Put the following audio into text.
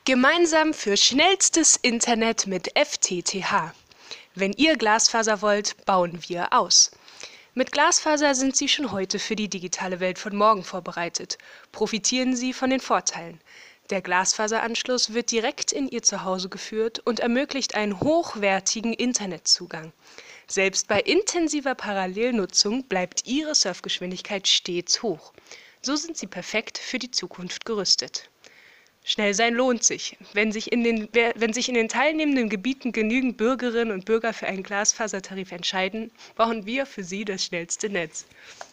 Gemeinsam für schnellstes Internet mit FTTH. Wenn ihr Glasfaser wollt, bauen wir aus. Mit Glasfaser sind Sie schon heute für die digitale Welt von morgen vorbereitet. Profitieren Sie von den Vorteilen. Der Glasfaseranschluss wird direkt in Ihr Zuhause geführt und ermöglicht einen hochwertigen Internetzugang. Selbst bei intensiver Parallelnutzung bleibt Ihre Surfgeschwindigkeit stets hoch. So sind Sie perfekt für die Zukunft gerüstet. Schnell sein lohnt sich. Wenn sich in den teilnehmenden Gebieten genügend Bürgerinnen und Bürger für einen Glasfasertarif entscheiden, bauen wir für sie das schnellste Netz.